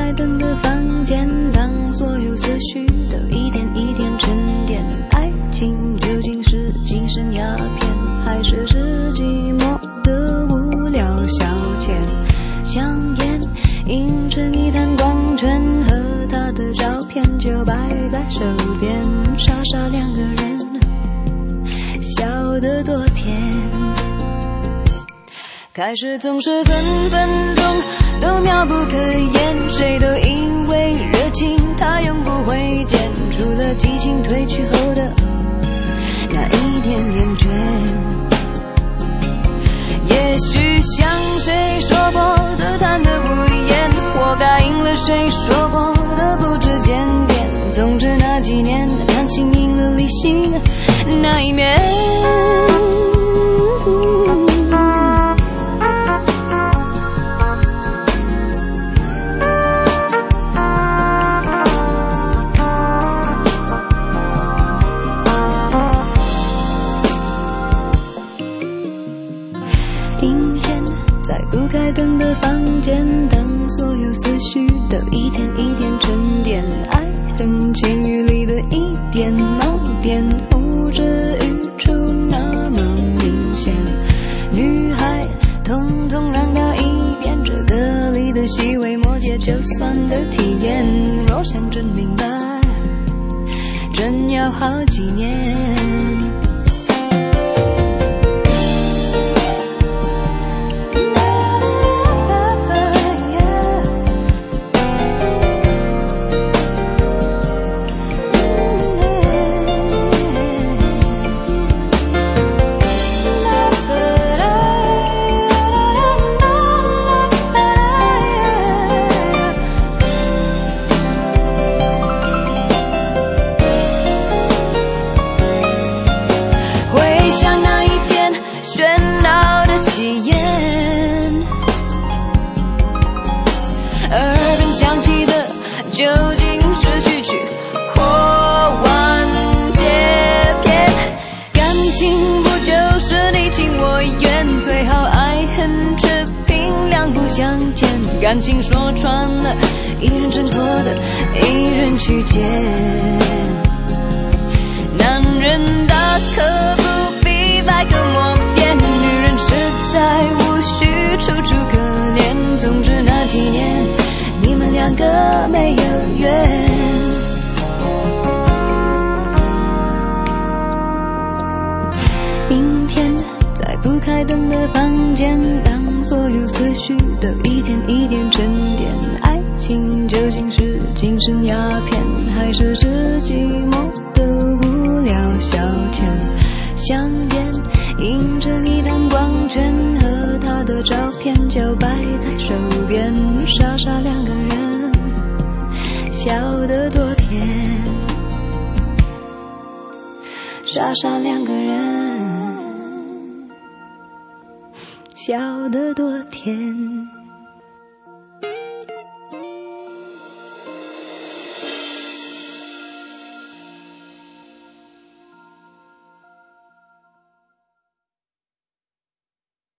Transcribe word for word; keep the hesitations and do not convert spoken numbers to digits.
开灯的房间，当所有思绪都一点一点沉淀，爱情究竟是精神鸦片，还是是寂寞的无聊消遣？香烟映成一滩光圈，和他的照片就摆在手边，傻傻两个人，笑得多甜。开始总是分分钟都妙不可言，谁都以为热情它永不会减，除了激情褪去后的那一点点倦。也许像谁说过的贪得无厌，活该应了谁说过的不知检点，总之那几年感情赢了理性那一面。不开灯的房间，当所有思绪都一点一点沉淀，爱恨情欲里的一点盲点，呼之欲出那么明显。女孩统统让到一边，这歌里的细微末节就算的体验，若想真明白，真要好几年。究竟是序曲或完结篇？感情不就是你情我愿，最好爱恨持平，两不相欠。感情说穿了，一人挣脱的，一人去捡。男人大可不必百口莫辩，女人实在无需楚楚可怜。总之那几年你们两个没有缘。明天在不开灯的房间，当所有思绪都一点一点沉淀，爱情究竟是精神鸦片，还是是寂寞的无聊消遣？香烟映着一滩光圈，和他的照片就摆在手边，傻傻两个人，笑得多甜。傻傻两个人，笑得多甜。